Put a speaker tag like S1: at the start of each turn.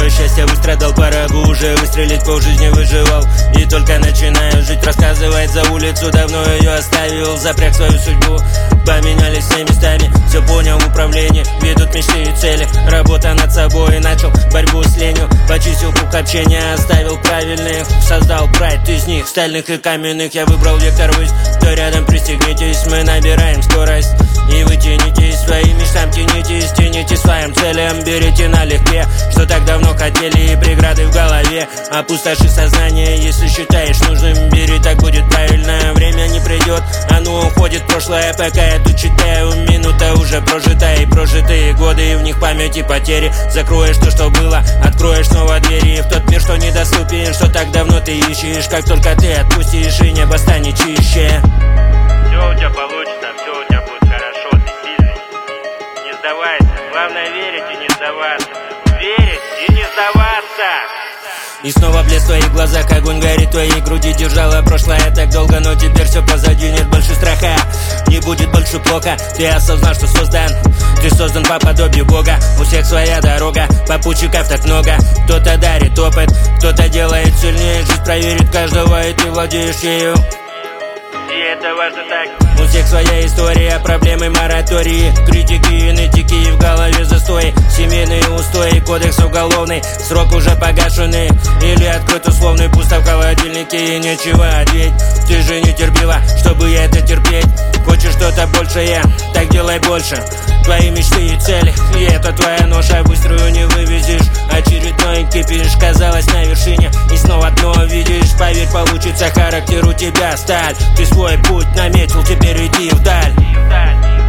S1: Свое счастье выстрадал, пора бы уже выстрелить, полжизни выживал. И только начинаю жить, рассказывает за улицу, давно ее оставил. Запряг свою судьбу, поменялись все местами. Все понял в управлении, ведут мечты и цели. Работа над собой, начал борьбу с ленью. Почистил круг общения, оставил правильных. Создал прайд из них, стальных и каменных. Я выбрал вектор ввысь, кто рядом, пристегнитесь. Мы набираем скорость и вы тянитесь, своим мечтам тянитесь. Тянитесь своим целям, берите налегке, что так давно хотели, и преграды в голове. Опустоши сознание, если считаешь нужным, бери, так будет правильно. Время не придет, оно уходит в прошлое. Пока я тут читаю, минута уже прожита. И прожитые годы, и в них память и потери. Закроешь то, что было, откроешь снова двери в тот мир, что недоступен, что так давно ты ищешь. Как только ты отпустишь, и небо станет чище.
S2: Все у тебя получится, все у тебя будет хорошо, ты сильный. Не сдавайся, главное верить и не сдаваться. Верить и не сдаваться.
S1: И снова блеск в твоих глазах, огонь горит в твоей груди. Держала прошлое так долго, но теперь все позади. Нет больше страха, не будет больше плохо. Ты осознал, что создан, ты создан по подобию Бога. У всех своя дорога, попутчиков так много. Кто-то дарит опыт, кто-то делает сильнее. Жизнь проверит каждого, и ты владеешь ею.
S2: И это важно так.
S1: У всех своя история, проблемы, моратории, критики и нытики, и в голове застой. Семейные устои, кодекс уголовный, срок уже погашенный или открыт условный. Пусто в холодильнике и нечего одеть. Ты же не терпела, чтобы я это терпеть. Хочешь что-то большее, так делай больше. Твои мечты и цели, и это твоя ноша. Быструю не вывезешь, очередной кипиш. Казалось на вершине, и снова дно видишь. Поверь, получится, характер у тебя сталь. Ты свой путь наметил, теперь иди вдаль.